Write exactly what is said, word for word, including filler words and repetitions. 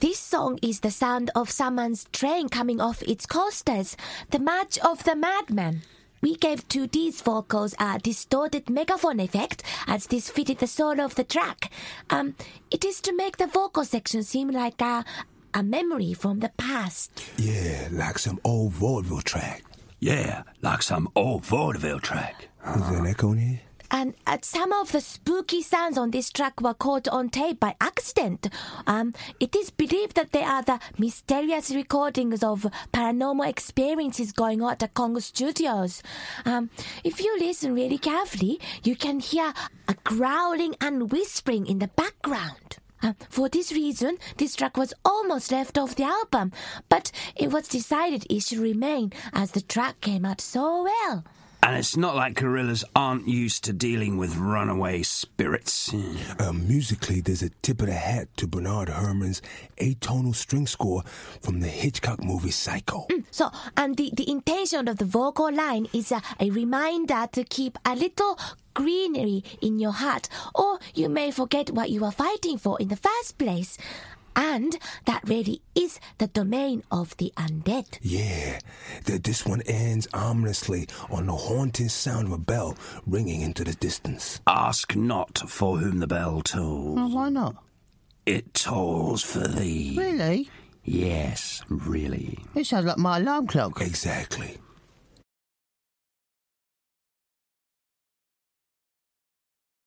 this song is the sound of someone's train coming off its coasters, the March of the Madman. We gave two D's vocals a distorted megaphone effect as this fitted the soul of the track. Um, it is to make the vocal section seem like a, a memory from the past. Yeah, like some old vaudeville track. Yeah, like some old vaudeville track. Uh-huh. Is there an echo in here? And uh, some of the spooky sounds on this track were caught on tape by accident. Um, it is believed that they are the mysterious recordings of paranormal experiences going on at the Kong Studios. Um, if you listen really carefully, you can hear a growling and whispering in the background. Uh, for this reason, this track was almost left off the album, but it was decided it should remain as the track came out so well. And it's not like Gorillaz aren't used to dealing with runaway spirits. Uh, musically, there's a tip of the hat to Bernard Herrmann's atonal string score from the Hitchcock movie Psycho. Mm, so, and the, the intention of the vocal line is a, a reminder to keep a little greenery in your heart, or you may forget what you were fighting for in the first place. And that really is the domain of the undead. Yeah, that this one ends ominously on the haunting sound of a bell ringing into the distance. Ask not for whom the bell tolls. Oh, why not? It tolls for thee. Really? Yes, really. It sounds like my alarm clock. Exactly.